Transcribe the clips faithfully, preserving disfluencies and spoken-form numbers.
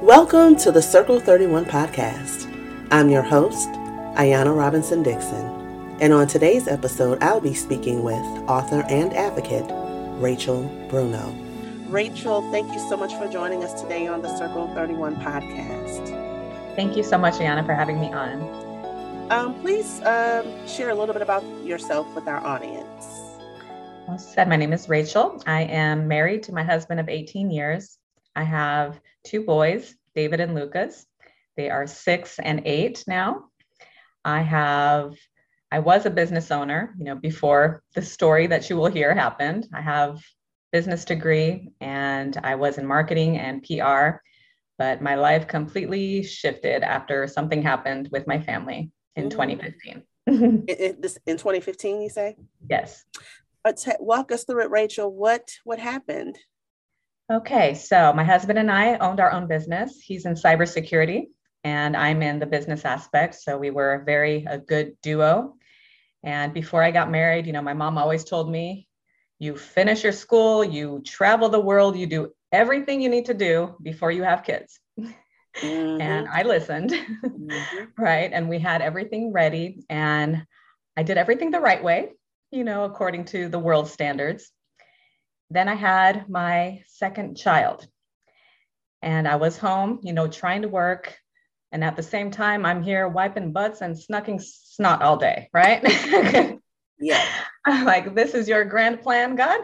Welcome to the Circle thirty-one podcast. I'm your host, Ayana Robinson Dixon, and on today's episode, I'll be speaking with author and advocate, Rachel Bruno. Rachel, thank you so much for joining us today on the Circle thirty-one podcast. Thank you so much, Ayana, for having me on. Um, please um, share a little bit about yourself with our audience. Well, said, my name is Rachel. I am married to my husband of eighteen years. I have two boys, David and Lucas. They are six and eight now. I have, I was a business owner, you know, before the story that you will hear happened. I have business degree and I was in marketing and P R, but my life completely shifted after something happened with my family in mm-hmm. twenty fifteen. in, in, this, in twenty fifteen, you say? Yes. Uh, t- walk us through it, Rachel. What, what happened? Okay, so my husband and I owned our own business. He's in cybersecurity and I'm in the business aspect. So we were very a good duo. And before I got married, you know, my mom always told me, you finish your school, you travel the world, you do everything you need to do before you have kids. Mm-hmm. And I listened, mm-hmm. right? And we had everything ready and I did everything the right way, you know, according to the world standards. Then I had my second child and I was home, you know, trying to work. And at the same time, I'm here wiping butts and snucking snot all day, right? Yeah. I'm like, this is your grand plan, God?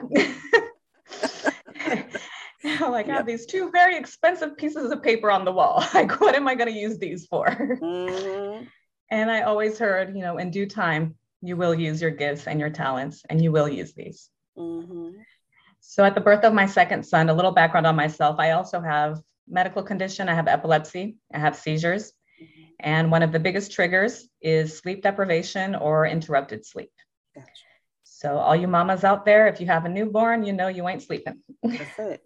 I'm like, I have these two very expensive pieces of paper on the wall. Like, what am I going to use these for? Mm-hmm. And I always heard, you know, in due time, you will use your gifts and your talents and you will use these. Mm-hmm. So at the birth of my second son, a little background on myself, I also have medical condition. I have epilepsy, I have seizures. Mm-hmm. And one of the biggest triggers is sleep deprivation or interrupted sleep. Gotcha. So all you mamas out there, if you have a newborn, you know you ain't sleeping. That's it.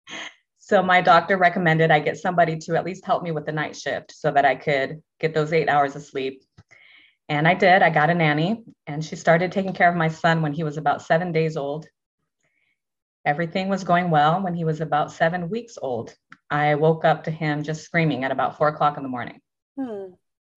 So my doctor recommended I get somebody to at least help me with the night shift so that I could get those eight hours of sleep. And I did. I got a nanny and she started taking care of my son when he was about seven days old. Everything was going well. When he was about seven weeks old, I woke up to him just screaming at about four o'clock in the morning. Hmm.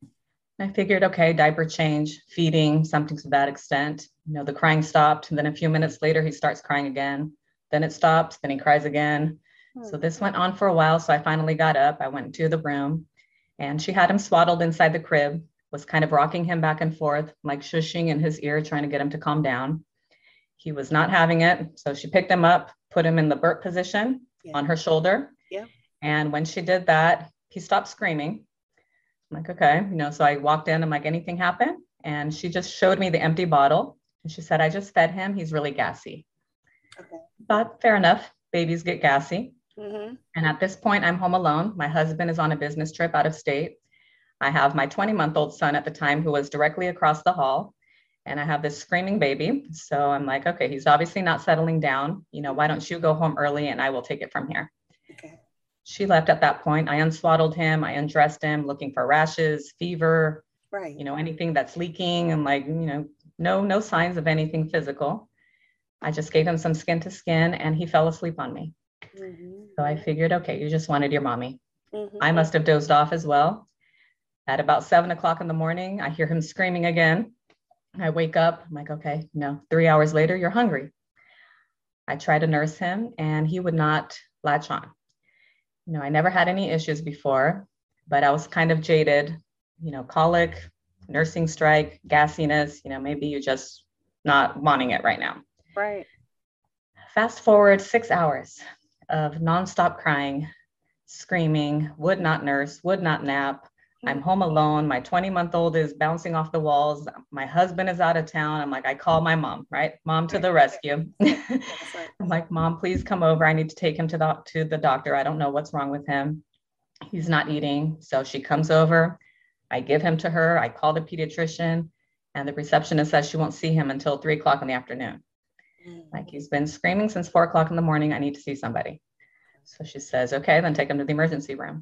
I figured, okay, diaper change, feeding, something to that extent. You know, the crying stopped. And then a few minutes later, he starts crying again. Then it stops. Then he cries again. Hmm. So this went on for a while. So I finally got up. I went to the room and she had him swaddled inside the crib, was kind of rocking him back and forth, like shushing in his ear, trying to get him to calm down. He was not having it. So she picked him up, put him in the burp position yeah. on her shoulder. Yeah. And when she did that, he stopped screaming. I'm like, okay, you know, so I walked in, I'm like, anything happened? And she just showed me the empty bottle. And she said, I just fed him. He's really gassy. Okay. But fair enough. Babies get gassy. Mm-hmm. And at this point, I'm home alone. My husband is on a business trip out of state. I have my twenty month old son at the time who was directly across the hall. And I have this screaming baby. So I'm like, okay, he's obviously not settling down. You know, why don't you go home early and I will take it from here. Okay. She left at that point. I unswaddled him. I undressed him looking for rashes, fever, right. You know, anything that's leaking and like, you know, no, no signs of anything physical. I just gave him some skin to skin and he fell asleep on me. Mm-hmm. So I figured, okay, you just wanted your mommy. Mm-hmm. I must have dozed off as well. At about seven o'clock in the morning, I hear him screaming again. I wake up, I'm like, okay, no, three hours later, you're hungry. I try to nurse him and he would not latch on. You know, I never had any issues before, but I was kind of jaded, you know, colic, nursing strike, gassiness, you know, maybe you're just not wanting it right now. Right. Fast forward six hours of nonstop crying, screaming, would not nurse, would not nap. I'm home alone. My twenty month old is bouncing off the walls. My husband is out of town. I'm like, I call my mom, right? Mom to the rescue. I'm like, Mom, please come over. I need to take him to the, to the doctor. I don't know what's wrong with him. He's not eating. So she comes over. I give him to her. I call the pediatrician and the receptionist says she won't see him until three o'clock in the afternoon. Mm. Like he's been screaming since four o'clock in the morning. I need to see somebody. So she says, okay, then take him to the emergency room.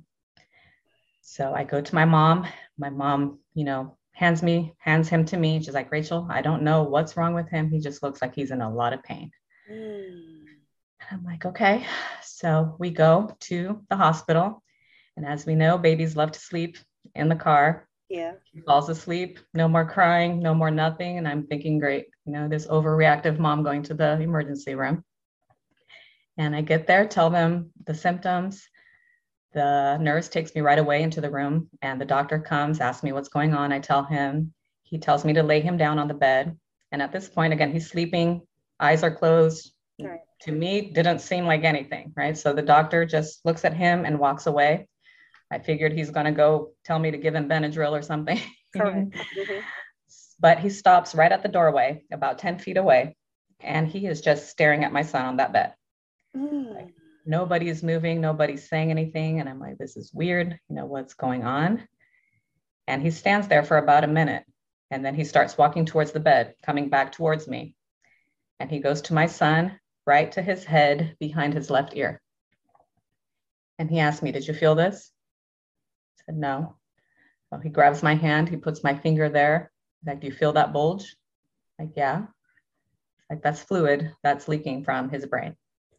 So I go to my mom. My mom, you know, hands me, hands him to me. She's like, Rachel, I don't know what's wrong with him. He just looks like he's in a lot of pain. Mm. I'm like, okay. So we go to the hospital And as we know, babies love to sleep in the car. Yeah. He falls asleep, no more crying, no more nothing. And I'm thinking, great, you know, this overreactive mom going to the emergency room. And I get there, tell them the symptoms. The nurse takes me right away into the room, and the doctor comes, asks me what's going on. I tell him, he tells me to lay him down on the bed. And at this point, again, he's sleeping, eyes are closed. Right. To me, didn't seem like anything, right? So the doctor just looks at him and walks away. I figured he's going to go tell me to give him Benadryl or something. Correct. Mm-hmm. But he stops right at the doorway, about ten feet away, and he is just staring at my son on that bed. Mm. Like, nobody is moving, nobody's saying anything. And I'm like, this is weird. You know, what's going on? And he stands there for about a minute. And then he starts walking towards the bed, coming back towards me. And he goes to my son, right to his head, behind his left ear. And he asked me, did you feel this? I said, no. Well, he grabs my hand. He puts my finger there. Like, do you feel that bulge? Like, yeah. Like, that's fluid that's leaking from his brain.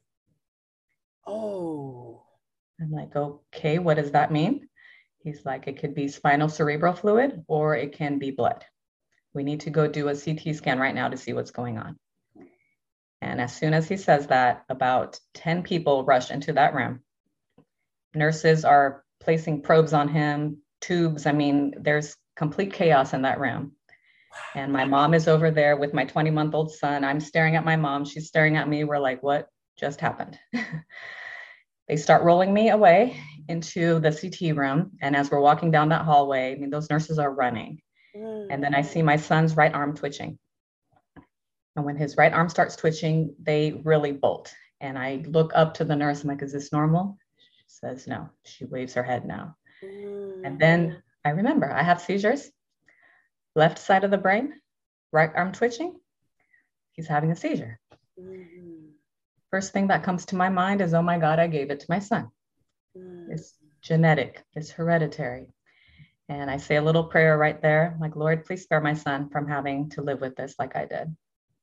Oh. I'm like, okay, what does that mean? He's like, it could be spinal cerebral fluid or it can be blood. We need to go do a C T scan right now to see what's going on. And as soon as he says that, about ten people rush into that room. Nurses are placing probes on him, tubes. I mean, there's complete chaos in that room. And my mom is over there with my twenty-month-old son. I'm staring at my mom. She's staring at me. We're like, what just happened? They start rolling me away into the C T room. And as we're walking down that hallway, I mean, those nurses are running. Mm. And then I see my son's right arm twitching. And when his right arm starts twitching, they really bolt. And I look up to the nurse. I'm like, is this normal? She says, no. She waves her head no. Mm. And then I remember I have seizures. Left side of the brain, right arm twitching. He's having a seizure. Mm-hmm. First thing that comes to my mind is, oh my God, I gave it to my son. Mm. It's genetic, it's hereditary. And I say a little prayer right there, I'm like, Lord, please spare my son from having to live with this like I did.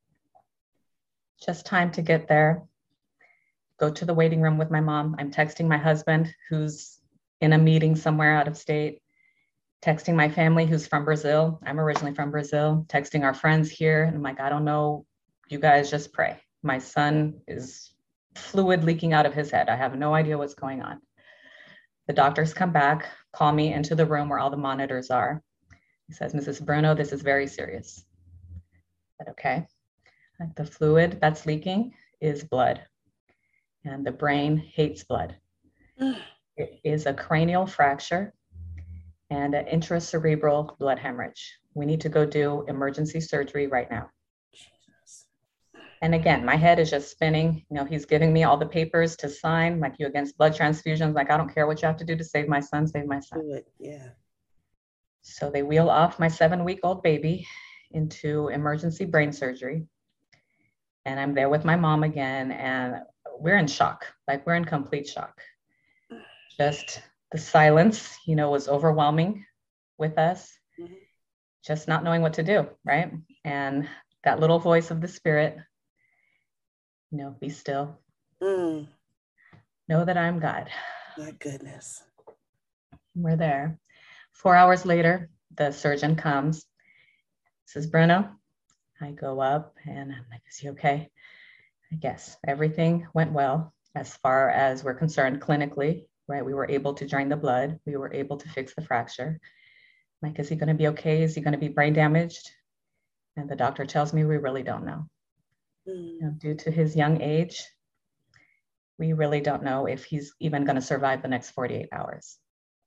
Just time to get there, go to the waiting room with my mom. I'm texting my husband, who's in a meeting somewhere out of state, texting my family who's from Brazil. I'm originally from Brazil, texting our friends here. And I'm like, I don't know, you guys just pray. My son is fluid leaking out of his head. I have no idea what's going on. The doctors come back, call me into the room where all the monitors are. He says, Missus Bruno, this is very serious. I said, okay. The fluid that's leaking is blood, and the brain hates blood. It is a cranial fracture and an intracerebral blood hemorrhage. We need to go do emergency surgery right now. Jesus. And again, my head is just spinning. You know, he's giving me all the papers to sign, like, you against blood transfusions. Like, I don't care what you have to do to save my son, save my son. Do it. Yeah. So they wheel off my seven-week-old baby into emergency brain surgery. And I'm there with my mom again, and we're in shock. Like, we're in complete shock. Just the silence, you know, was overwhelming with us. Mm-hmm. Just not knowing what to do, right? And that little voice of the Spirit, you know, be still. Mm. Know that I'm God. My goodness. We're there. Four hours later, the surgeon comes, says, Bruno. I go up and I'm like, is he okay? I guess everything went well as far as we're concerned clinically, right? We were able to drain the blood. We were able to fix the fracture. I'm like, is he going to be okay? Is he going to be brain damaged? And the doctor tells me we really don't know. Mm. You know, due to his young age, we really don't know if he's even going to survive the next forty-eight hours.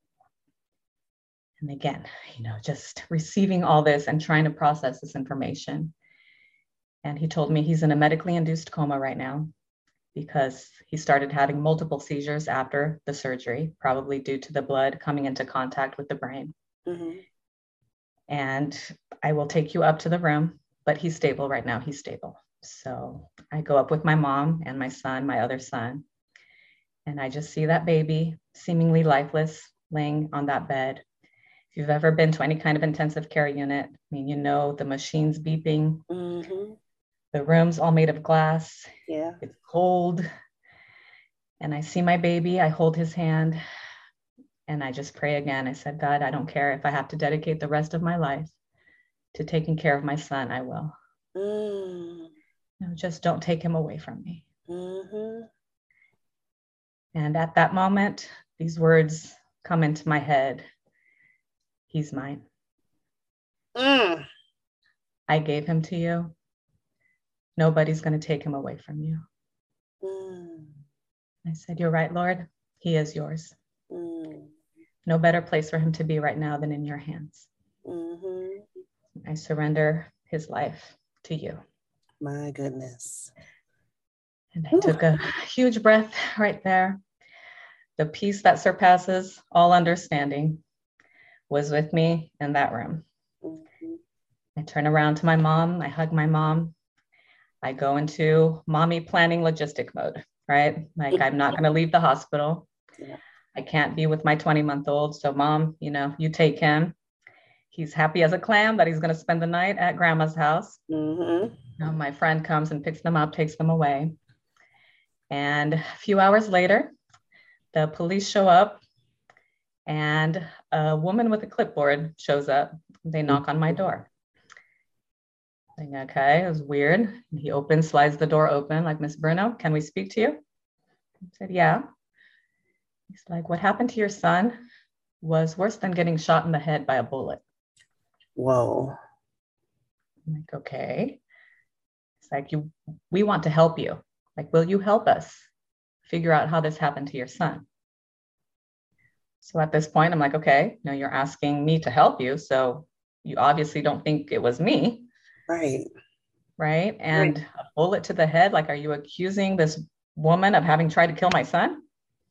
And again, you know, just receiving all this and trying to process this information. And he told me he's in a medically induced coma right now because he started having multiple seizures after the surgery, probably due to the blood coming into contact with the brain. Mm-hmm. And I will take you up to the room, but he's stable right now. He's stable. So I go up with my mom and my son, my other son, and I just see that baby seemingly lifeless laying on that bed. If you've ever been to any kind of intensive care unit, I mean, you know, the machine's beeping. Mm-hmm. The room's all made of glass. Yeah. It's cold. And I see my baby. I hold his hand. And I just pray again. I said, God, I don't care if I have to dedicate the rest of my life to taking care of my son, I will. Mm. No, just don't take him away from me. Mm-hmm. And at that moment, these words come into my head. He's mine. Mm. I gave him to you. Nobody's going to take him away from you. Mm. I said, you're right, Lord. He is yours. Mm. No better place for him to be right now than in your hands. Mm-hmm. I surrender his life to you. My goodness. And I Ooh. took a huge breath right there. The peace that surpasses all understanding was with me in that room. Mm-hmm. I turn around to my mom. I hug my mom. I go into mommy planning logistic mode, right? Like, I'm not going to leave the hospital. Yeah. I can't be with my twenty month old. So mom, you know, you take him. He's happy as a clam that he's going to spend the night at grandma's house. Mm-hmm. You know, my friend comes and picks them up, takes them away. And a few hours later, the police show up and a woman with a clipboard shows up. They knock on my door. Like, okay, it was weird. And he opens, slides the door open, like, Miss Bruno, can we speak to you? I said, yeah. He's like, what happened to your son was worse than getting shot in the head by a bullet. Whoa. I'm like, okay. It's like, you, we want to help you. Like, will you help us figure out how this happened to your son? So at this point, I'm like, okay, you know, you're asking me to help you. So you obviously don't think it was me. Right. Right. And right. A bullet to the head. Like, are you accusing this woman of having tried to kill my son?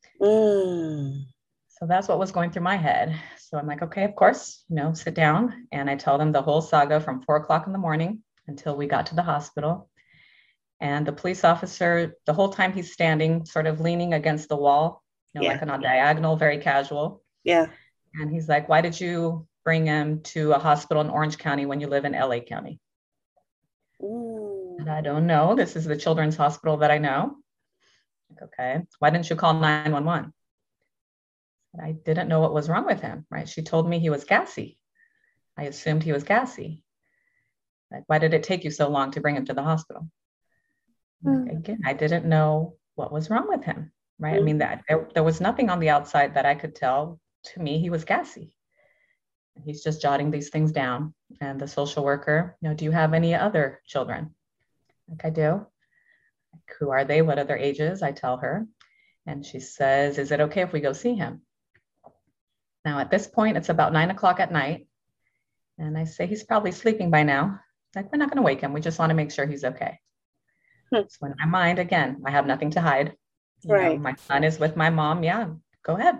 Mm. So that's what was going through my head. So I'm like, okay, of course, you know, sit down. And I tell them the whole saga from four o'clock in the morning until we got to the hospital. And the police officer, the whole time he's standing, sort of leaning against the wall, you know, yeah. like on a diagonal, very casual. Yeah. And he's like, why did you bring him to a hospital in Orange County when you live in L A County? Ooh. And I don't know. This is the children's hospital that I know. Like, okay, why didn't you call nine one one? I didn't know what was wrong with him, right? She told me he was gassy. I assumed he was gassy. Like, why did it take you so long to bring him to the hospital? Mm. Like, again, I didn't know what was wrong with him, right? Mm. I mean, that there, there was nothing on the outside that I could tell. To me, he was gassy. He's just jotting these things down. And the social worker, you know, do you have any other children? Like, I do. Like, who are they? What are their ages? I tell her. And she says, is it okay if we go see him? Now, at this point, it's about nine o'clock at night. And I say, he's probably sleeping by now. Like, we're not going to wake him. We just want to make sure he's okay. Hmm. So in my mind, again, I have nothing to hide. You right. know, my son is with my mom. Yeah, go ahead.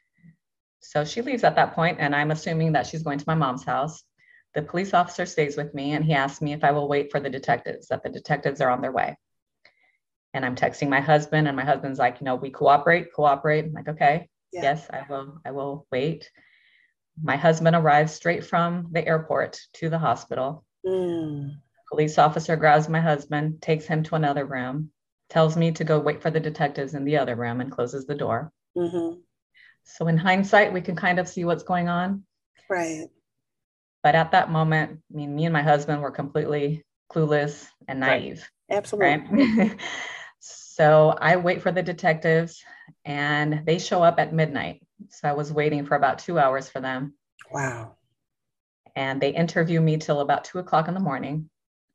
So she leaves at that point, and I'm assuming that she's going to my mom's house. The police officer stays with me, and he asks me if I will wait for the detectives, that the detectives are on their way. And I'm texting my husband, and my husband's like, you know, we cooperate, cooperate. I'm like, okay, yeah. yes, I will, I will wait. My husband arrives straight from the airport to the hospital. Mm. Police officer grabs my husband, takes him to another room, tells me to go wait for the detectives in the other room, and closes the door. Mm-hmm. So in hindsight, we can kind of see what's going on. Right. But at that moment, I mean, me and my husband were completely clueless and naive. Right. Absolutely. Right? So I wait for the detectives, and they show up at midnight. So I was waiting for about two hours for them. Wow. And they interview me till about two o'clock in the morning.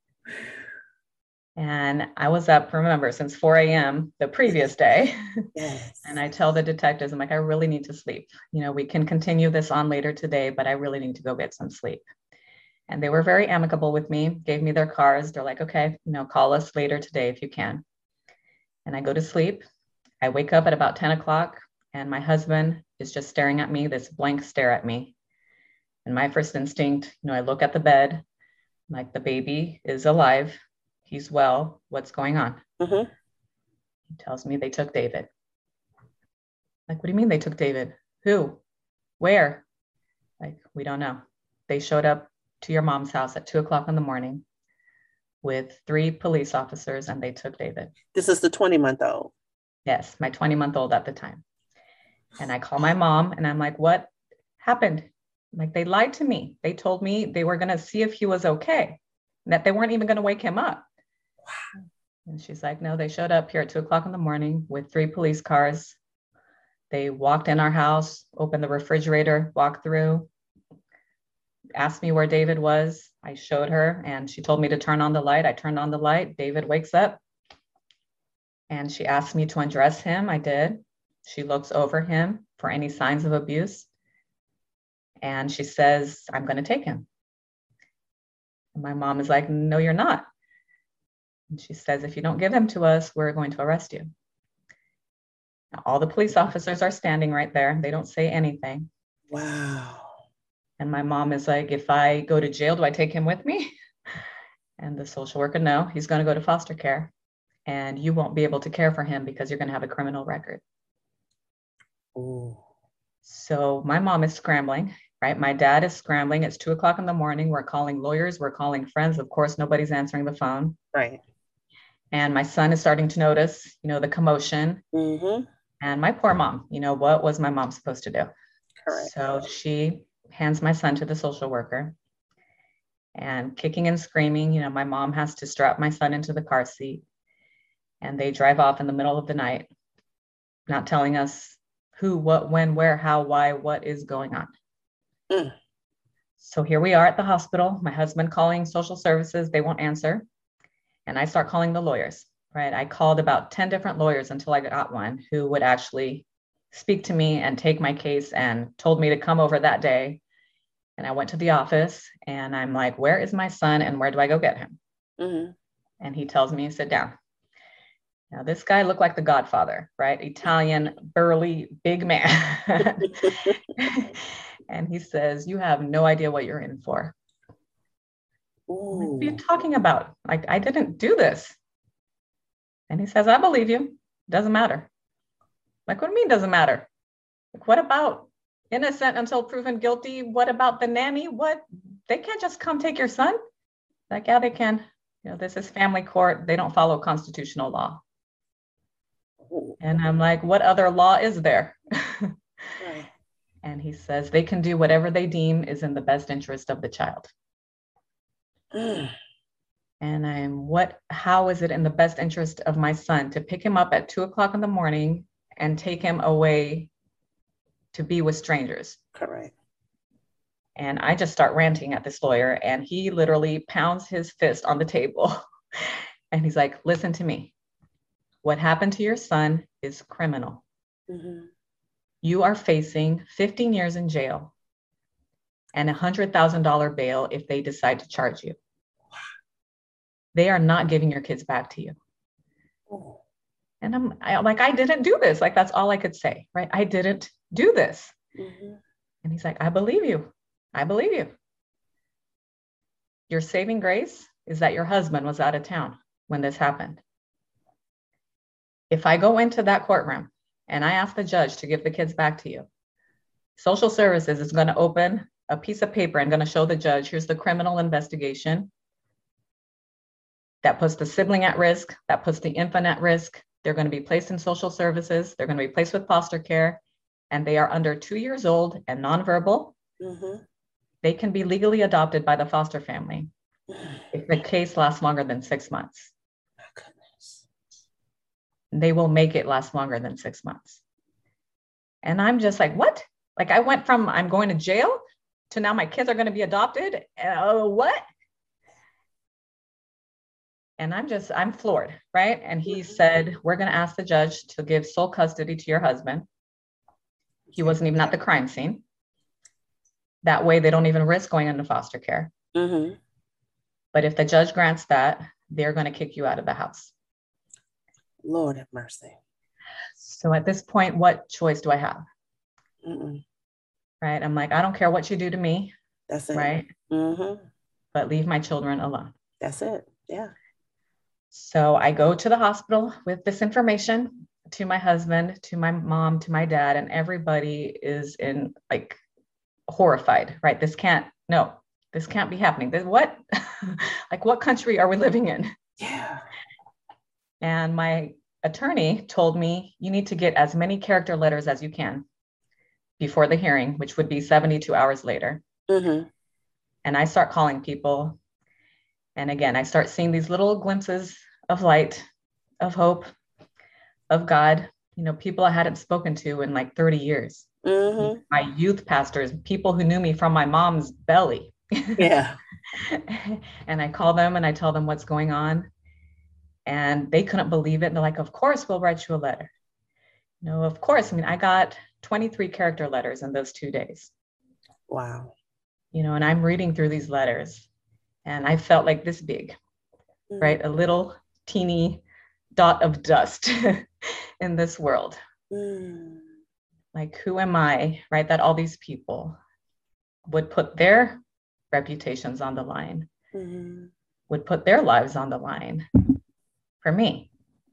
And I was up, remember, since four a.m. the previous day. Yes. And I tell the detectives, I'm like, I really need to sleep. You know, we can continue this on later today, but I really need to go get some sleep. And they were very amicable with me, gave me their cars. They're like, okay, you know, call us later today if you can. And I go to sleep. I wake up at about ten o'clock, and my husband is just staring at me, this blank stare at me. And my first instinct, you know, I look at the bed, like, the baby is alive. He's well. What's going on? Mm-hmm. He tells me they took David. Like, what do you mean they took David? Who? Where? Like, we don't know. They showed up to your mom's house at two o'clock in the morning with three police officers, and they took David. This is the twenty month old. Yes, my twenty month old at the time. And I call my mom and I'm like, what happened? Like, they lied to me. They told me they were going to see if he was okay, that they weren't even going to wake him up. Wow. And she's like, no, they showed up here at two o'clock in the morning with three police cars. They walked in our house, opened the refrigerator, walked through, asked me where David was. I showed her and she told me to turn on the light. I turned on the light. David wakes up and she asked me to undress him. I did. She looks over him for any signs of abuse. And she says, I'm going to take him. And my mom is like, no, you're not. And she says, if you don't give him to us, we're going to arrest you. Now, all the police officers are standing right there. They don't say anything. Wow. And my mom is like, if I go to jail, do I take him with me? And the social worker, no, he's going to go to foster care. And you won't be able to care for him because you're going to have a criminal record. Ooh. So my mom is scrambling, right? My dad is scrambling. It's two o'clock in the morning. We're calling lawyers. We're calling friends. Of course, nobody's answering the phone. Right. And my son is starting to notice, you know, the commotion. Mm-hmm. And my poor mom, you know, what was my mom supposed to do? Correct. So she hands my son to the social worker and kicking and screaming, you know, my mom has to strap my son into the car seat and they drive off in the middle of the night, not telling us who, what, when, where, how, why, what is going on. Mm. So here we are at the hospital, my husband calling social services, they won't answer. And I start calling the lawyers, right? I called about ten different lawyers until I got one who would actually speak to me and take my case and told me to come over that day. And I went to the office and I'm like, where is my son and where do I go get him? Mm-hmm. And he tells me, sit down. Now, this guy looked like the Godfather, right? Italian, burly, big man. And he says, you have no idea what you're in for. Like, what are you talking about? Like, I didn't do this. And he says, I believe you. Doesn't matter. Like, what do you mean doesn't matter? Like, what about innocent until proven guilty? What about the nanny? What? They can't just come take your son? Like, yeah, they can. You know, this is family court. They don't follow constitutional law. And I'm like, what other law is there? Right. And he says, they can do whatever they deem is in the best interest of the child. Mm. And I'm, what, how is it in the best interest of my son to pick him up at two o'clock in the morning and take him away to be with strangers? Correct. And I just start ranting at this lawyer and he literally pounds his fist on the table. And he's like, listen to me. What happened to your son is criminal. Mm-hmm. You are facing fifteen years in jail and a one hundred thousand dollars bail if they decide to charge you. They are not giving your kids back to you. Oh. And I'm I, like, I didn't do this. Like, that's all I could say, right? I didn't do this. Mm-hmm. And he's like, I believe you. I believe you. Your saving grace is that your husband was out of town when this happened. If I go into that courtroom and I ask the judge to give the kids back to you, social services is going to open a piece of paper and going to show the judge, here's the criminal investigation that puts the sibling at risk, that puts the infant at risk. They're going to be placed in social services. They're going to be placed with foster care, and they are under two years old and nonverbal. Mm-hmm. They can be legally adopted by the foster family if the case lasts longer than six months. Oh, goodness. They will make it last longer than six months. And I'm just like, what? Like, I went from I'm going to jail to now my kids are going to be adopted. Uh, what? And I'm just, I'm floored, right? And he said, we're going to ask the judge to give sole custody to your husband. He wasn't even at the crime scene. That way, they don't even risk going into foster care. Mm-hmm. But if the judge grants that, they're going to kick you out of the house. Lord have mercy. So at this point, what choice do I have? Mm-mm. Right? I'm like, I don't care what you do to me. That's it. Right? Mm-hmm. But leave my children alone. That's it. Yeah. So I go to the hospital with this information to my husband, to my mom, to my dad, and everybody is in like horrified, right? This can't, no, this can't be happening. This, what? Like, what country are we living in? Yeah. And my attorney told me, you need to get as many character letters as you can before the hearing, which would be seventy-two hours later. Mm-hmm. And I start calling people. And again, I start seeing these little glimpses of light, of hope, of God, you know, people I hadn't spoken to in like thirty years. Mm-hmm. My youth pastors, people who knew me from my mom's belly. Yeah. And I call them and I tell them what's going on. And they couldn't believe it. And they're like, of course, we'll write you a letter. You know, of course. I mean, I got twenty-three character letters in those two days. Wow. You know, and I'm reading through these letters and I felt like this big, mm. right? A little teeny dot of dust in this world. Mm. Like, who am I, right? That all these people would put their reputations on the line, mm-hmm. would put their lives on the line for me.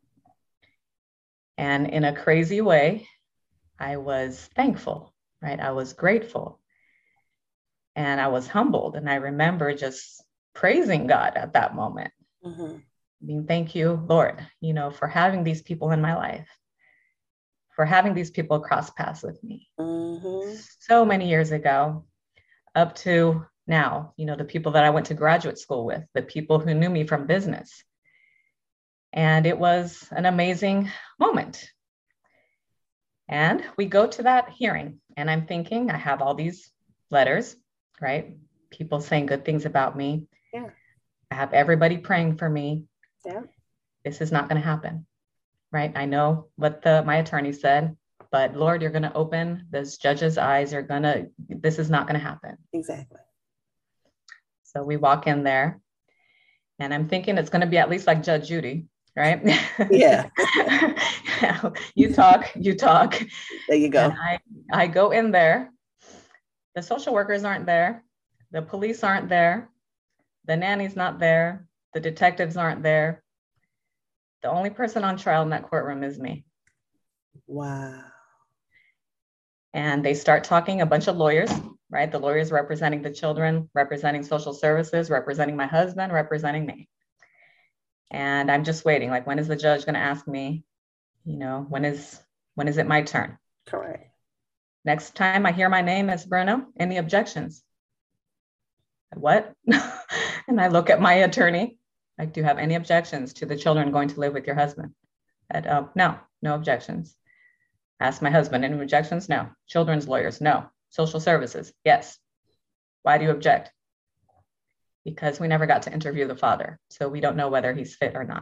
And in a crazy way, I was thankful, right? I was grateful. And I was humbled. And I remember just praising God at that moment. Mm-hmm. I mean, thank you, Lord, you know, for having these people in my life, for having these people cross paths with me. Mm-hmm. So many years ago, up to now, you know, the people that I went to graduate school with, the people who knew me from business. And it was an amazing moment. And we go to that hearing and I'm thinking, I have all these letters, right? People saying good things about me. Yeah. I have everybody praying for me. Yeah. This is not going to happen, right? I know what the my attorney said, but Lord, you're going to open this judge's eyes. You're going to, this is not going to happen. Exactly. So we walk in there and I'm thinking it's going to be at least like Judge Judy, right? Yeah. You talk, you talk. There you go. And I, I go in there. The social workers aren't there. The police aren't there. The nanny's not there. The detectives aren't there. The only person on trial in that courtroom is me. Wow. And they start talking, a bunch of lawyers, right? The lawyers representing the children, representing social services, representing my husband, representing me. And I'm just waiting. Like, when is the judge going to ask me, you know, when is, when is it my turn? Correct. Next time I hear my name, Miz Bruno, any objections? What? And I look at my attorney, like, do you have any objections to the children going to live with your husband? And, uh, no, no objections. Ask my husband, any objections? No. Children's lawyers? No. Social services? Yes. Why do you object? Because we never got to interview the father, so we don't know whether he's fit or not.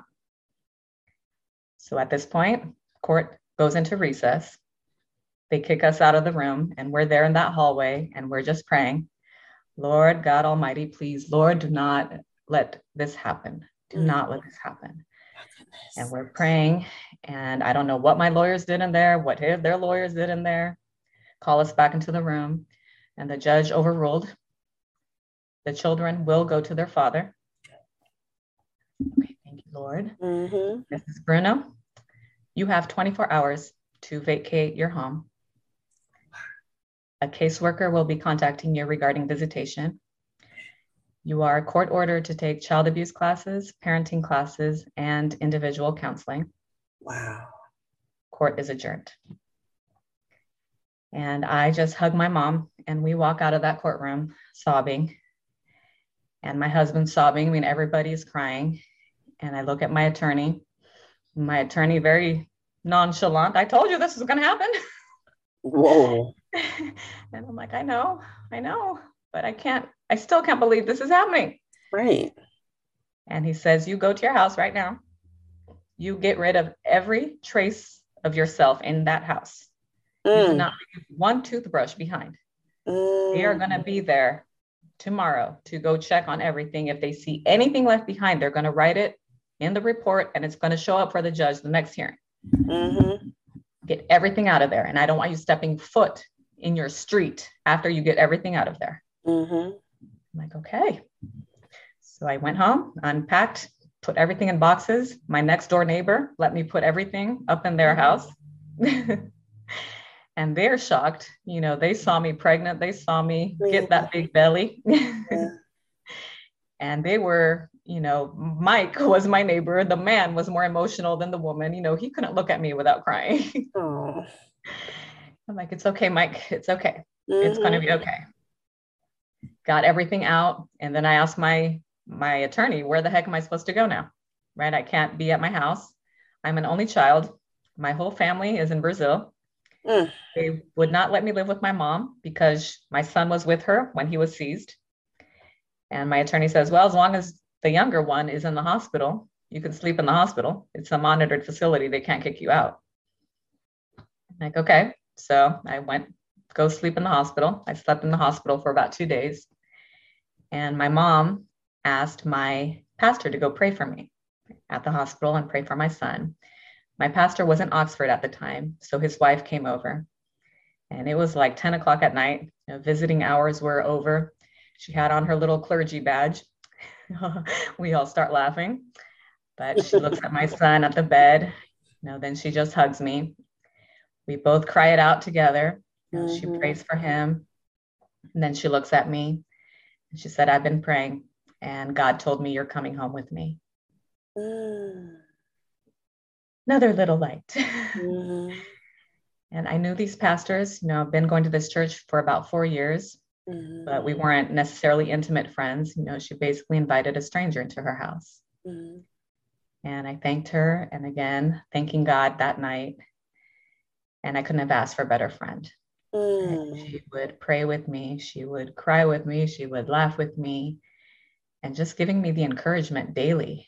So at this point, court goes into recess. They kick us out of the room and we're there in that hallway and we're just praying, Lord God Almighty, please, Lord, do not let this happen. Do mm. not let this happen. And we're praying, and I don't know what my lawyers did in there, what their lawyers did in there, call us back into the room, and the judge overruled. The children will go to their father. Okay, thank you, Lord. Mm-hmm. Missus Bruno, you have twenty-four hours to vacate your home. A caseworker will be contacting you regarding visitation. You are court ordered to take child abuse classes, parenting classes, and individual counseling. Wow. Court is adjourned. And I just hug my mom and we walk out of that courtroom sobbing. And my husband's sobbing. I mean, everybody's crying. And I look at my attorney. My attorney, very nonchalant. I told you this was going to happen. Whoa. And I'm like, I know, I know, but I can't, I still can't believe this is happening. Right. And he says, you go to your house right now. You get rid of every trace of yourself in that house. Mm. You do not leave one toothbrush behind. Mm. They are going to be there tomorrow to go check on everything. If they see anything left behind, they're going to write it in the report and it's going to show up for the judge the next hearing. Mm-hmm. Get everything out of there. And I don't want you stepping foot in your street after you get everything out of there. Mm-hmm. I'm like, okay. So I went home, unpacked, put everything in boxes. My next door neighbor let me put everything up in their house. And they're shocked. You know, they saw me pregnant. They saw me get that big belly. Yeah. And they were, you know, Mike was my neighbor. The man was more emotional than the woman. You know, he couldn't look at me without crying. Oh. I'm like, it's okay, Mike. It's okay. Mm-hmm. It's going to be okay. Got everything out. And then I asked my, my attorney, where the heck am I supposed to go now? Right? I can't be at my house. I'm an only child. My whole family is in Brazil. Mm. They would not let me live with my mom because my son was with her when he was seized. And my attorney says, well, as long as the younger one is in the hospital, you can sleep in the hospital. It's a monitored facility. They can't kick you out. I'm like, okay. So I went, go sleep in the hospital. I slept in the hospital for about two days. And my mom asked my pastor to go pray for me at the hospital and pray for my son. My pastor was in Oxford at the time, so his wife came over. And it was like ten o'clock at night. You know, visiting hours were over. She had on her little clergy badge. We all start laughing. But she looks at my son at the bed. You know, then she just hugs me. We both cry it out together. You know, Mm-hmm. She prays for him. And then she looks at me. And she said, I've been praying. And God told me you're coming home with me. Mm. Another little light. Mm-hmm. And I knew these pastors. You know, I've been going to this church for about four years. Mm-hmm. But we weren't necessarily intimate friends. You know, she basically invited a stranger into her house. Mm-hmm. And I thanked her. And again, thanking God that night. And I couldn't have asked for a better friend. Mm. She would pray with me. She would cry with me. She would laugh with me. And just giving me the encouragement daily.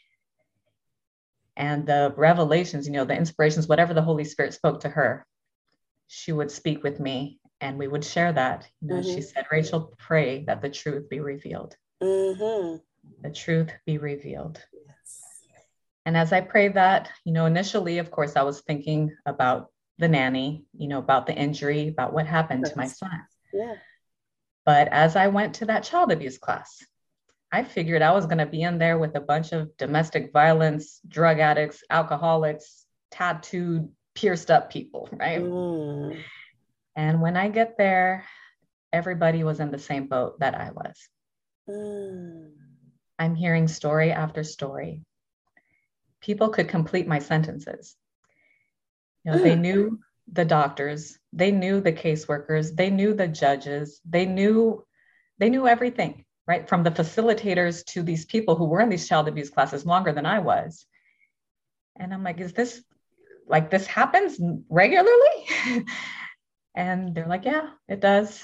And the revelations, you know, the inspirations, whatever the Holy Spirit spoke to her, she would speak with me. And we would share that. You know, Mm-hmm. She said, Rachel, pray that the truth be revealed. Mm-hmm. The truth be revealed. Yes. And as I prayed that, you know, initially, of course, I was thinking about the nanny, you know, about the injury, about what happened to my son. Yeah. But as I went to that child abuse class, I figured I was going to be in there with a bunch of domestic violence, drug addicts, alcoholics, tattooed, pierced up people, right? Mm. And when I get there, everybody was in the same boat that I was. Mm. I'm hearing story after story. People could complete my sentences. You know, Mm. they knew the doctors, they knew the caseworkers, they knew the judges, they knew, they knew everything, right? From the facilitators to these people who were in these child abuse classes longer than I was. And I'm like, is this, like this happens regularly? And they're like, yeah, it does.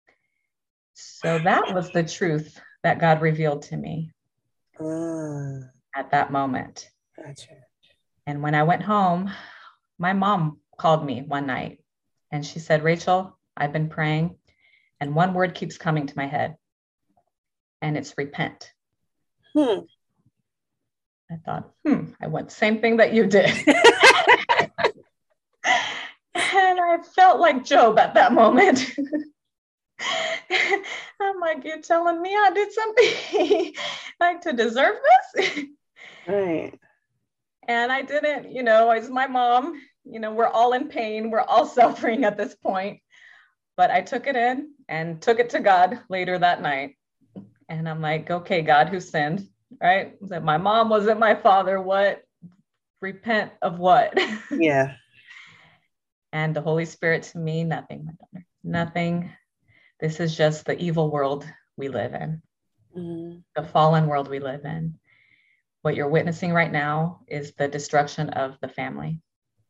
So that was the truth that God revealed to me Uh, at that moment. gotcha. And when I went home, my mom called me one night and she said, Rachel, I've been praying and one word keeps coming to my head and it's repent. Hmm. I thought, hmm, I went same thing that you did. And I felt like Job at that moment. I'm like, you're telling me I did something like to deserve this? Right. And I didn't, you know, as my mom, you know, we're all in pain. We're all suffering at this point. But I took it in and took it to God later that night. And I'm like, okay, God, who sinned, right? Was it my mom? Was it my father? What? Repent of what? Yeah. And the Holy Spirit to me, nothing, my daughter, nothing. This is just the evil world we live in, Mm-hmm. the fallen world we live in. What you're witnessing right now is the destruction of the family.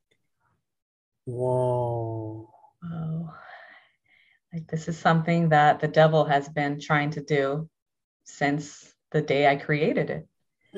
Whoa. Oh, like this is something that the devil has been trying to do since the day I created it.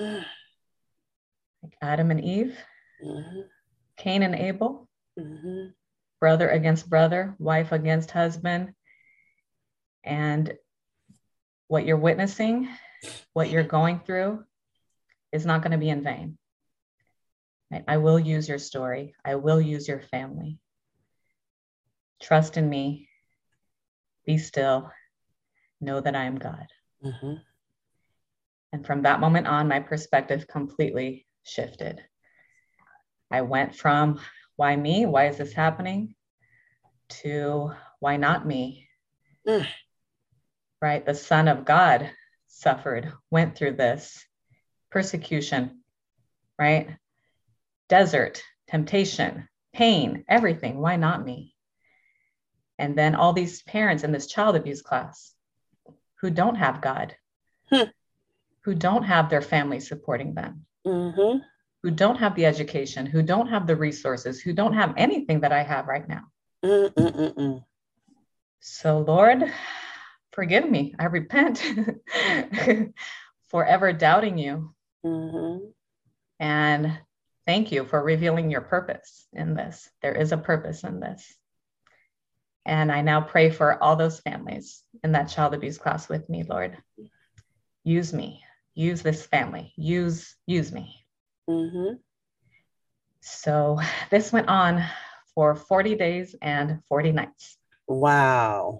Like Adam and Eve, Mm-hmm. Cain and Abel, Mm-hmm. brother against brother, wife against husband. And what you're witnessing, what you're going through is not going to be in vain. I will use your story. I will use your family. Trust in me. Be still. Know that I am God. Mm-hmm. And from that moment on, my perspective completely shifted. I went from why me? Why is this happening? To why not me? Mm. Right? The Son of God suffered, went through this persecution, right? Desert, temptation, pain, everything. Why not me? And then all these parents in this child abuse class who don't have God, Hmm. who don't have their family supporting them, Mm-hmm. who don't have the education, who don't have the resources, who don't have anything that I have right now. Mm-mm-mm-mm. So Lord, forgive me. I repent for ever doubting you. Mm-hmm. And thank you for revealing your purpose in this. There is a purpose in this. And I now pray for all those families in that child abuse class with me, Lord. Use me, use this family, use, use me. Mm-hmm. So this went on for forty days and forty nights. Wow.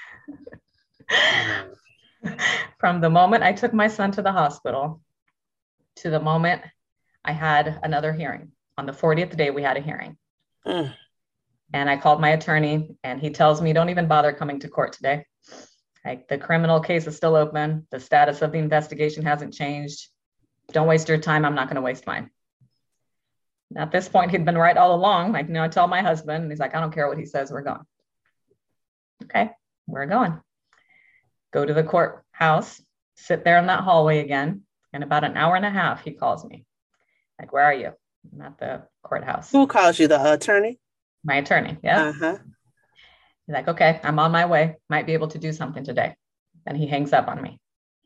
From the moment I took my son to the hospital to the moment I had another hearing. On the fortieth day, we had a hearing. Mm. And I called my attorney and he tells me, don't even bother coming to court today. Like, the criminal case is still open. The status of the investigation hasn't changed. Don't waste your time. I'm not going to waste mine. At this point, he'd been right all along. Like, you know, I tell my husband, and he's like, I don't care what he says. We're going. Okay, we're going. Go to the courthouse, sit there in that hallway again. In about an hour and a half, he calls me. Like, where are you? I'm at the courthouse. Who calls you? The attorney? My attorney. Yeah. Uh-huh. He's like, okay, I'm on my way. Might be able to do something today. Then he hangs up on me.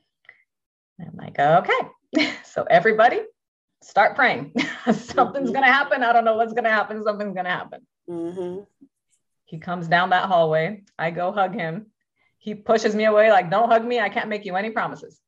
I'm like, okay. So everybody start praying. Something's Mm-hmm. going to happen. I don't know what's going to happen. Something's going to happen. Mm-hmm. He comes down that hallway. I go hug him. He pushes me away. Like, don't hug me. I can't make you any promises.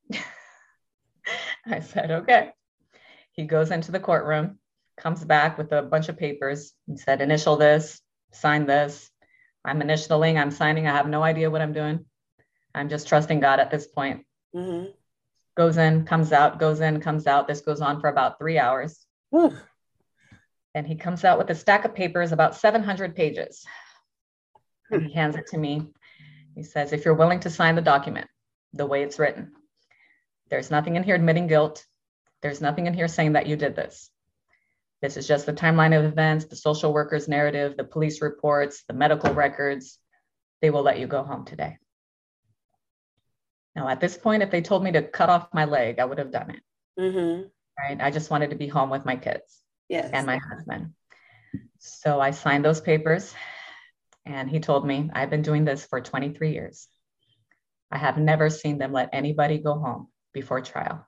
I said, okay. He goes into the courtroom, comes back with a bunch of papers. He said, initial this, sign this. I'm initialing, I'm signing. I have no idea what I'm doing. I'm just trusting God at this point. Mm-hmm. Goes in, comes out, goes in, comes out. This goes on for about three hours. Whew. And he comes out with a stack of papers, about seven hundred pages. And he hands it to me. He says, if you're willing to sign the document the way it's written, there's nothing in here admitting guilt. There's nothing in here saying that you did this. This is just the timeline of events, the social worker's narrative, the police reports, the medical records. They will let you go home today. Now, at this point, if they told me to cut off my leg, I would have done it. Mm-hmm. Right? I just wanted to be home with my kids Yes. and my husband. So I signed those papers and he told me, I've been doing this for twenty-three years. I have never seen them let anybody go home before trial.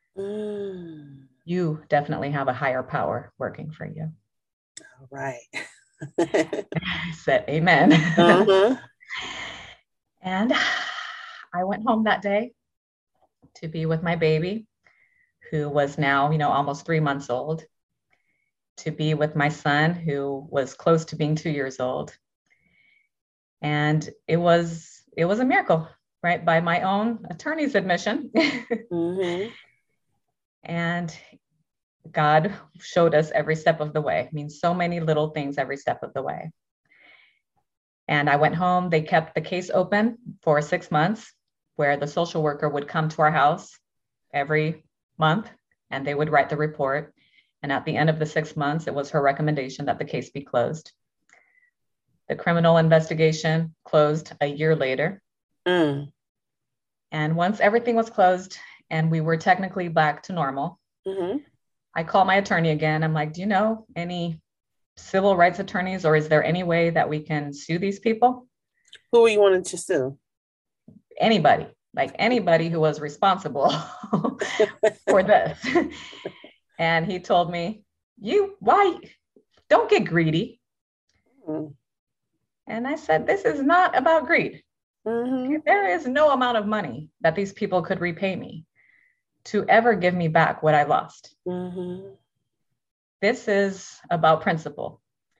Mm. You definitely have a higher power working for you. All right. I said, amen. Uh-huh. And I went home that day to be with my baby, who was now, you know, almost three months old, to be with my son, who was close to being two years old. And it was, it was a miracle, right? By my own attorney's admission. Mm-hmm. And God showed us every step of the way. I mean, so many little things every step of the way. And I went home. They kept the case open for six months, where the social worker would come to our house every month and they would write the report. And at the end of the six months, it was her recommendation that the case be closed. The criminal investigation closed a year later. Mm. And once everything was closed and we were technically back to normal, Mm-hmm. I call my attorney again. I'm like, do you know any civil rights attorneys, or is there any way that we can sue these people? Who you wanted to sue? Anybody, like anybody who was responsible for this. And he told me, you, why, don't get greedy. Mm. And I said, this is not about greed. Mm-hmm. There is no amount of money that these people could repay me to ever give me back what I lost. Mm-hmm. This is about principle.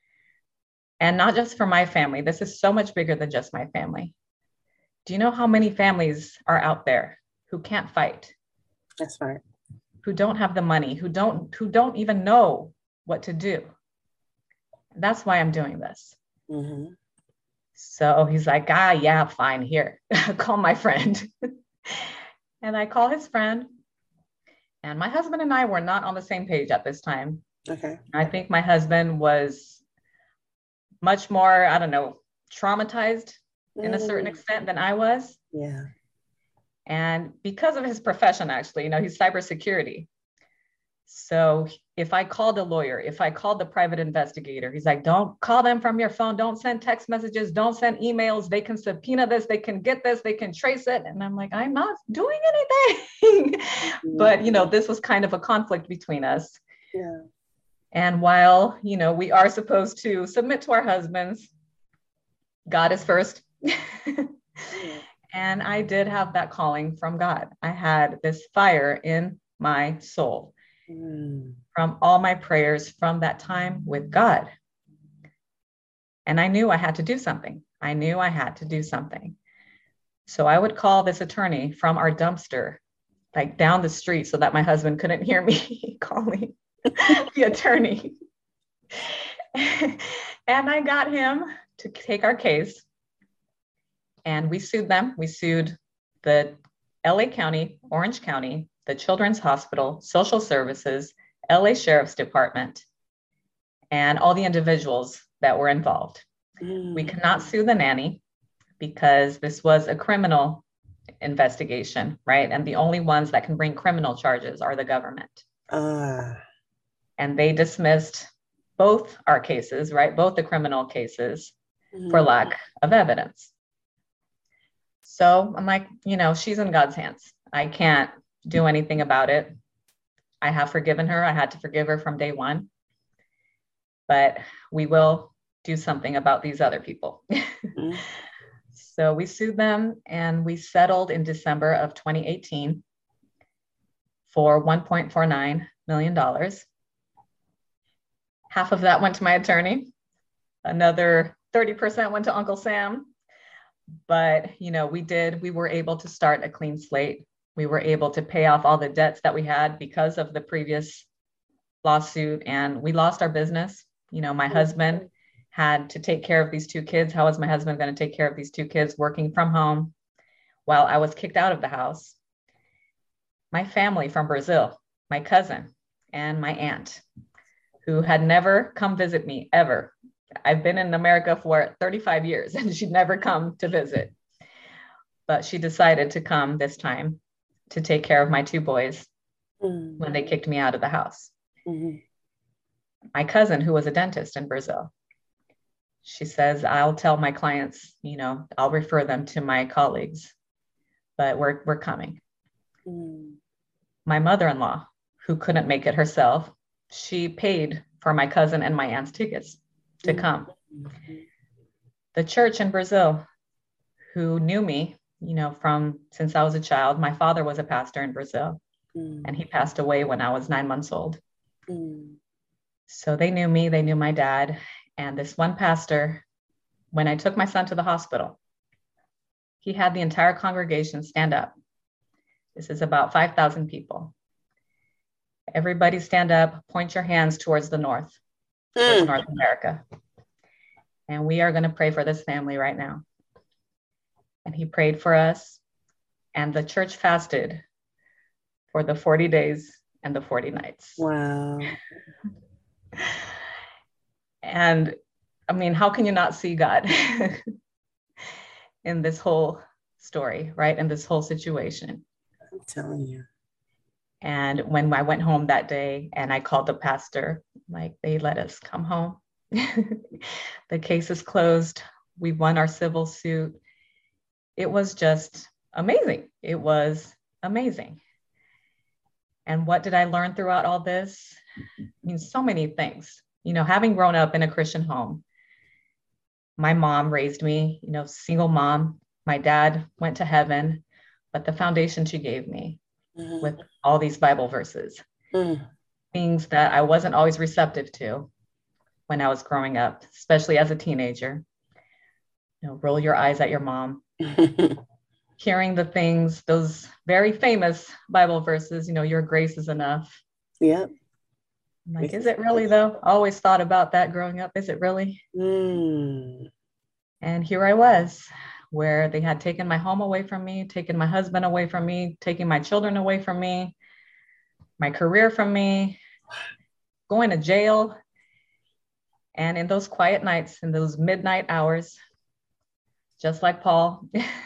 And not just for my family. This is so much bigger than just my family. Do you know how many families are out there who can't fight? That's right. Who don't have the money, who don't, who don't even know what to do? That's why I'm doing this. Mm-hmm. So he's like, ah, yeah, fine, here, call my friend. And I call his friend. And my husband and I were not on the same page at this time. Okay. I think my husband was much more, I don't know, traumatized in a certain extent than I was. Yeah. And because of his profession, actually, you know, he's cybersecurity. So if I called a lawyer, if I called the private investigator, he's like, don't call them from your phone. Don't send text messages. Don't send emails. They can subpoena this. They can get this. They can trace it. And I'm like, I'm not doing anything. Mm-hmm. But, you know, this was kind of a conflict between us. Yeah. And while, you know, we are supposed to submit to our husbands, God is first. And I did have that calling from God. I had this fire in my soul. Mm. From all my prayers from that time with God. And I knew I had to do something. I knew I had to do something. So I would call this attorney from our dumpster, like down the street, so that my husband couldn't hear me calling the attorney. And I got him to take our case. And we sued them. We sued the L A County, Orange County, the Children's Hospital, Social Services, L A Sheriff's Department, and all the individuals that were involved. Mm. We could not sue the nanny because this was a criminal investigation, right? And the only ones that can bring criminal charges are the government. Uh. And they dismissed both our cases, right? Both the criminal cases mm. for lack of evidence. So I'm like, you know, she's in God's hands. I can't do anything about it. I have forgiven her. I had to forgive her from day one. But we will do something about these other people. Mm-hmm. So we sued them and we settled in December of twenty eighteen for one point four nine million dollars. Half of that went to my attorney. Another thirty percent went to Uncle Sam. But, you know, we did, we were able to start a clean slate. We were able to pay off all the debts that we had because of the previous lawsuit, and we lost our business. You know, my mm-hmm. husband had to take care of these two kids. How was my husband going to take care of these two kids working from home while I was kicked out of the house? My family from Brazil, my cousin and my aunt, who had never come visit me ever. I've been in America for thirty-five years and she'd never come to visit, but she decided to come this time to take care of my two boys mm-hmm. when they kicked me out of the house. Mm-hmm. My cousin, who was a dentist in Brazil, she says, I'll tell my clients, you know, I'll refer them to my colleagues, but we're, we're coming. Mm-hmm. My mother-in-law, who couldn't make it herself, she paid for my cousin and my aunt's tickets to come. Mm-hmm. The church in Brazil, who knew me, you know, from since I was a child. My father was a pastor in Brazil mm. and he passed away when I was nine months old. Mm. So they knew me, they knew my dad. And this one pastor, when I took my son to the hospital, he had the entire congregation stand up. This is about five thousand people. Everybody stand up, point your hands towards the north, towards mm. North America. And we are going to pray for this family right now. And he prayed for us, and the church fasted for the forty days and the forty nights. Wow. And I mean, how can you not see God in this whole story, right? In this whole situation? I'm telling you. And when I went home that day and I called the pastor, like, they let us come home. The case is closed. We won our civil suit. It was just amazing. It was amazing. And what did I learn throughout all this? I mean, so many things. You know, having grown up in a Christian home, my mom raised me, you know, single mom. My dad went to heaven, but the foundation she gave me mm-hmm. with all these Bible verses, mm. things that I wasn't always receptive to when I was growing up, especially as a teenager. You know, roll your eyes at your mom. Hearing the things, those very famous Bible verses, you know, your grace is enough. Yeah. I'm like, is it really though? I always thought about that growing up. Is it really? Mm. And here I was, where they had taken my home away from me, taken my husband away from me, taking my children away from me, my career from me, going to jail. And in those quiet nights, in those midnight hours, just like Paul,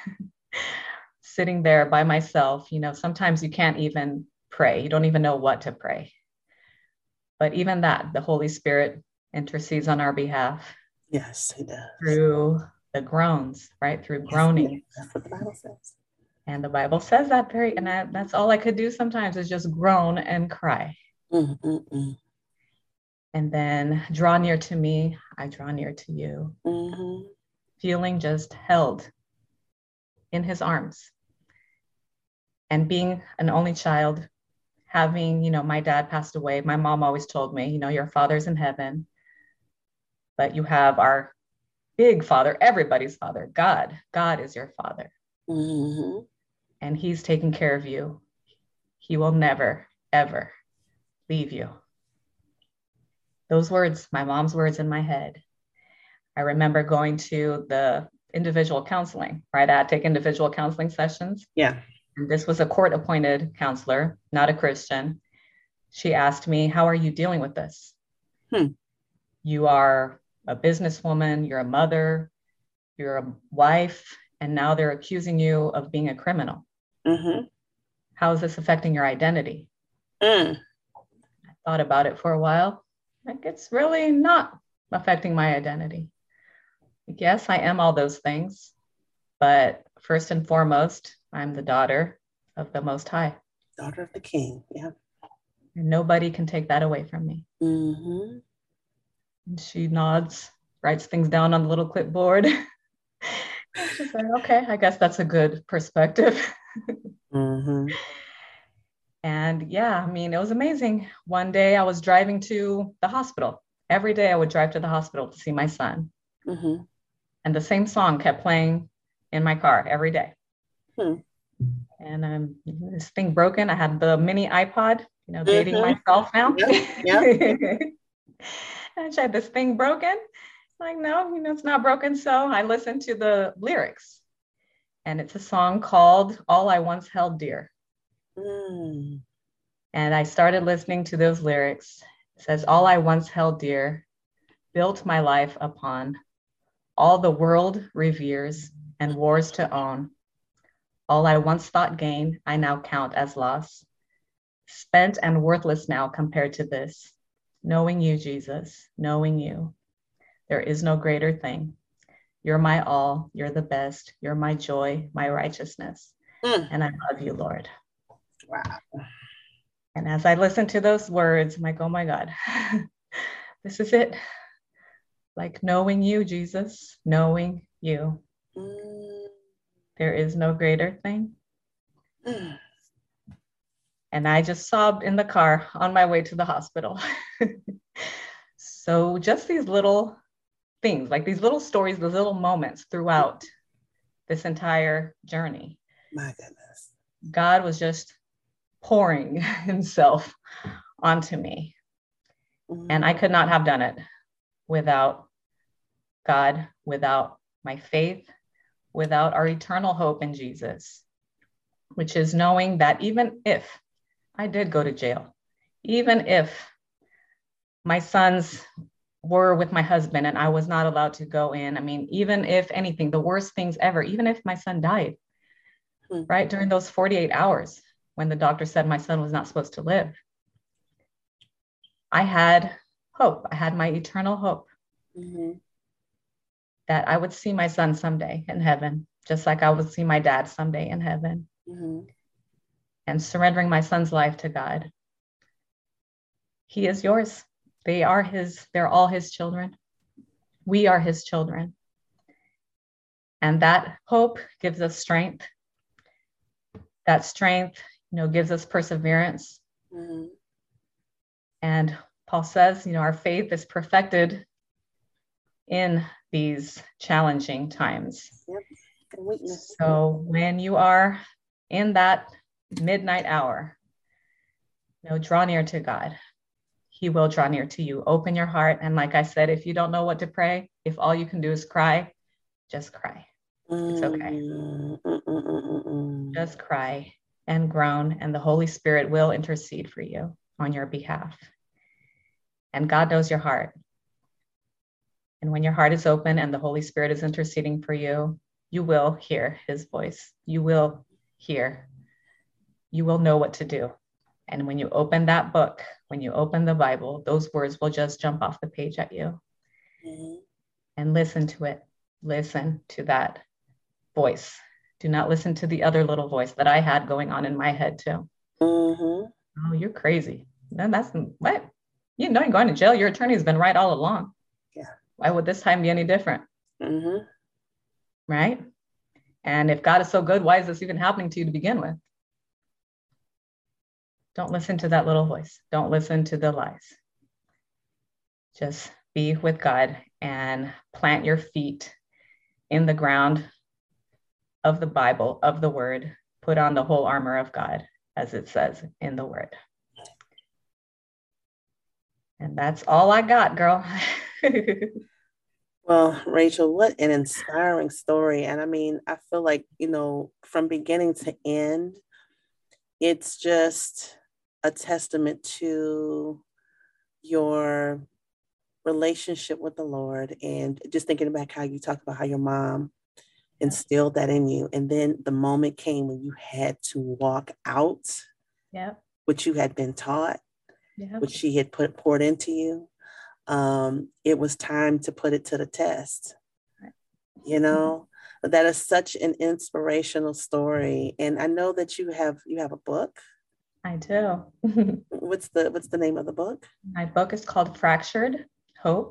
sitting there by myself. You know, sometimes you can't even pray. You don't even know what to pray. But even that, the Holy Spirit intercedes on our behalf. Yes, he does. Through the groans, right? Through Yes, groaning. that's what the Bible says. And the Bible says that very, and I, that's all I could do sometimes is just groan and cry. Mm, mm, mm. And then draw near to me, I draw near to you. Mm-hmm. Feeling just held in his arms. And being an only child, having, you know, my dad passed away. My mom always told me, you know, your father's in heaven, but you have our big father, everybody's father, God. God is your father. Mm-hmm. And he's taking care of you. He will never, ever leave you. Those words, my mom's words in my head. I remember going to the individual counseling, right? I take individual counseling sessions. Yeah. And this was a court-appointed counselor, not a Christian. She asked me, how are you dealing with this? Hmm. You are a businesswoman, you're a mother, you're a wife, and now they're accusing you of being a criminal. Mm-hmm. How is this affecting your identity? Mm. I thought about it for a while. Like, it's really not affecting my identity. Yes, I am all those things, but first and foremost, I'm the daughter of the Most High. Daughter of the King, yeah. And nobody can take that away from me. Mm-hmm. And she nods, writes things down on the little clipboard. She's like, okay, I guess that's a good perspective. Mm-hmm. And yeah, I mean, it was amazing. One day I was driving to the hospital. Every day I would drive to the hospital to see my son. Mm-hmm. And the same song kept playing in my car every day. Hmm. And um, this thing broken. I had the mini iPod, you know, dating Mm-hmm. myself now. Yep. Yep. And she had this thing broken. Like, no, you know, it's not broken. So I listened to the lyrics. And it's a song called All I Once Held Dear. Mm. And I started listening to those lyrics. It says, all I once held dear, built my life upon, all the world reveres and wars to own. All I once thought gain, I now count as loss. Spent and worthless now compared to this. Knowing you, Jesus, knowing you. There is no greater thing. You're my all, you're the best, you're my joy, my righteousness. Mm. And I love you, Lord. Wow. And as I listen to those words, I'm like, oh my God, this is it. Like knowing you, Jesus, knowing you. Mm. There is no greater thing. Mm. And I just sobbed in the car on my way to the hospital. So just these little things, like these little stories, those little moments throughout this entire journey. My goodness. God was just pouring himself onto me. Mm-hmm. And I could not have done it without God, without my faith, without our eternal hope in Jesus, which is knowing that even if I did go to jail, even if my sons were with my husband and I was not allowed to go in, I mean, even if anything, the worst things ever, even if my son died, hmm. right, during those forty-eight hours when the doctor said my son was not supposed to live, I had hope. I had my eternal hope. Mm-hmm. That I would see my son someday in heaven, just like I would see my dad someday in heaven. Mm-hmm. And surrendering my son's life to God. He is yours. They are his, they're all his children. We are his children. And that hope gives us strength. That strength, you know, gives us perseverance. Mm-hmm. And Paul says, you know, our faith is perfected in these challenging times. Yep. So when you are in that midnight hour, you know, draw near to God. He will draw near to you. Open your heart. And like I said, if you don't know what to pray, if all you can do is cry, just cry. It's okay. Mm-mm-mm-mm-mm. Just cry and groan, and the Holy Spirit will intercede for you on your behalf. And God knows your heart. And when your heart is open and the Holy Spirit is interceding for you, you will hear his voice. You will hear. You will know what to do. And when you open that book, when you open the Bible, those words will just jump off the page at you. Mm-hmm. And listen to it. Listen to that voice. Do not listen to the other little voice that I had going on in my head too. Mm-hmm. Oh, you're crazy. Then that's what? You know, you're going to jail. Your attorney's been right all along. Yeah. Why would this time be any different? Mm-hmm. Right? And if God is so good, why is this even happening to you to begin with? Don't listen to that little voice. Don't listen to the lies. Just be with God and plant your feet in the ground of the Bible, of the word. Put on the whole armor of God, as it says in the word. And that's all I got, girl. Well, Rachel, what an inspiring story. And I mean, I feel like, you know, from beginning to end, it's just a testament to your relationship with the Lord. And just thinking about how you talked about how your mom instilled that in you. And then the moment came when you had to walk out yeah. what you had been taught, yeah. what she had put poured into you. Um, it was time to put it to the test. You know, mm-hmm. that is such an inspirational story. And I know that you have you have a book. I do. What's the what's the name of the book? My book is called Fractured Hope.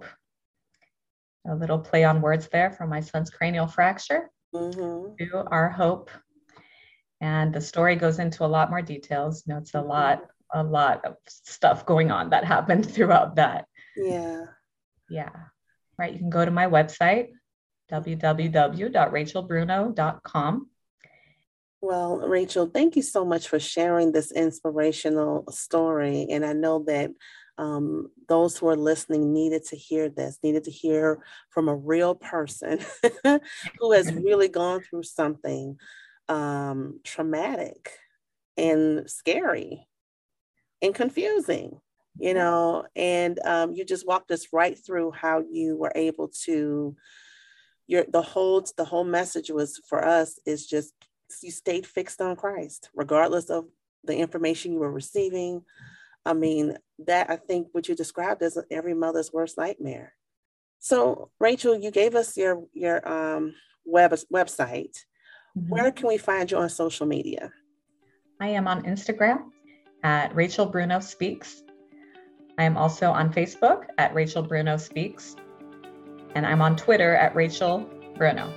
A little play on words there from my son's cranial fracture mm-hmm. to our hope. And the story goes into a lot more details. You know, it's a mm-hmm. lot, a lot of stuff going on that happened throughout that. Yeah. Yeah. Right. You can go to my website, w w w dot rachel bruno dot com. Well, Rachel, thank you so much for sharing this inspirational story. And I know that um, those who are listening needed to hear this, needed to hear from a real person who has really gone through something um, traumatic and scary and confusing. You know, and um, you just walked us right through how you were able to, your the whole the whole message was for us is just you stayed fixed on Christ, regardless of the information you were receiving. I mean, that I think what you described as every mother's worst nightmare. So, Rachel, you gave us your your um, web website. Mm-hmm. Where can we find you on social media? I am on Instagram at Rachel Bruno Speaks. I am also on Facebook at Rachel Bruno Speaks, and I'm on Twitter at Rachel Bruno.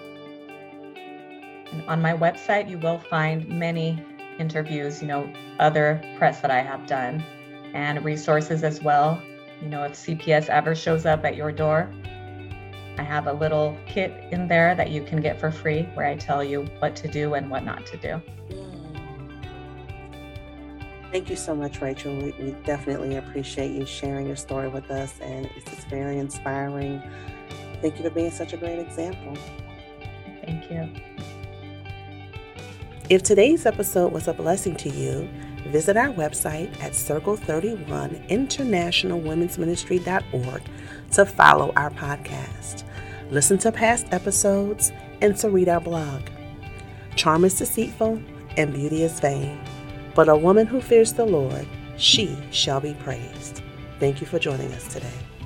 And on my website, you will find many interviews, you know, other press that I have done, and resources as well. You know, if C P S ever shows up at your door, I have a little kit in there that you can get for free where I tell you what to do and what not to do. Thank you so much, Rachel. We, we definitely appreciate you sharing your story with us, and it's just very inspiring. Thank you for being such a great example. Thank you. If today's episode was a blessing to you, visit our website at circle thirty-one international women's ministry dot org to follow our podcast, listen to past episodes, and to read our blog. Charm is deceitful and beauty is vain, but a woman who fears the Lord, she shall be praised. Thank you for joining us today.